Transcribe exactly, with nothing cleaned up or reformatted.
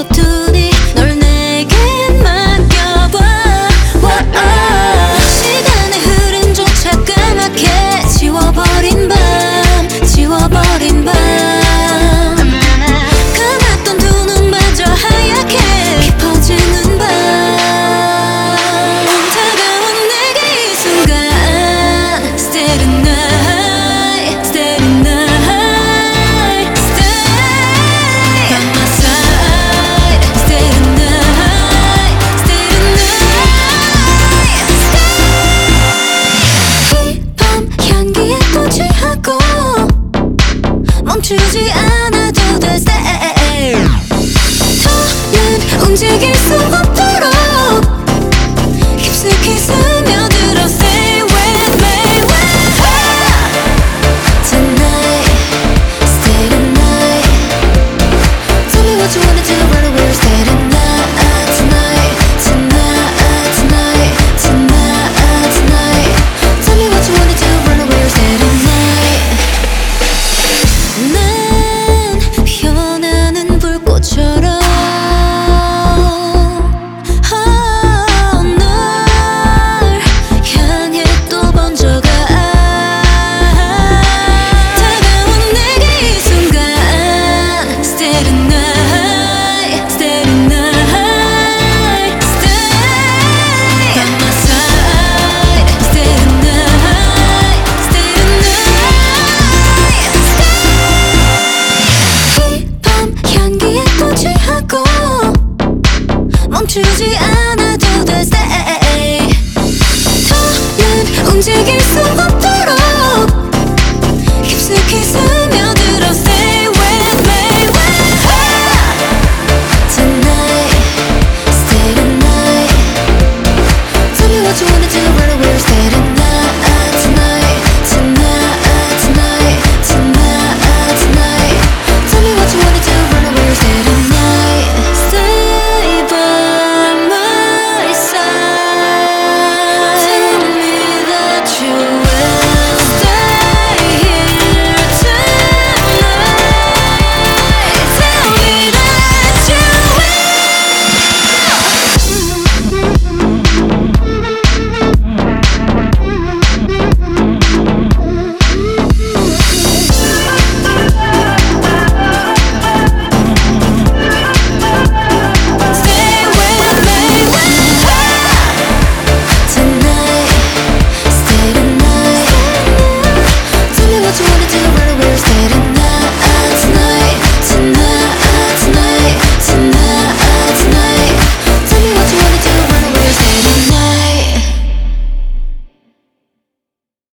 서투니 널 내게 맡겨봐. 시간의 흐름조차 까맣게 지워버린 밤, 지워버린 밤. 감았던 두 눈마저 하얗게 깊어지는 밤. 다가온 내게 이 순간 Steady night, steady night, stay by my side. Steady night, steady night, stay. 이 밤 향기에 또 취하고 멈추지 않아도 돼. Stay. 더는 움직일 수 없도록 깊숙이 스며들어. Stay with me. Tonight, stay tonight. Tell me what you wanna do, run away or stay tonight. Tonight, tonight, tonight, tonight, tonight. Tell me what you wanna do, run away or stay tonight. 난 변하는 불꽃처럼 널 향해 또 번져가. 다가온 내게 이 순간 Steady night, steady night, stay by my side. Steady night, steady night, stay. 이 밤 향기에 또 취하고 멈추지 않아도 돼. Stay. 더는 움직일 수 없도록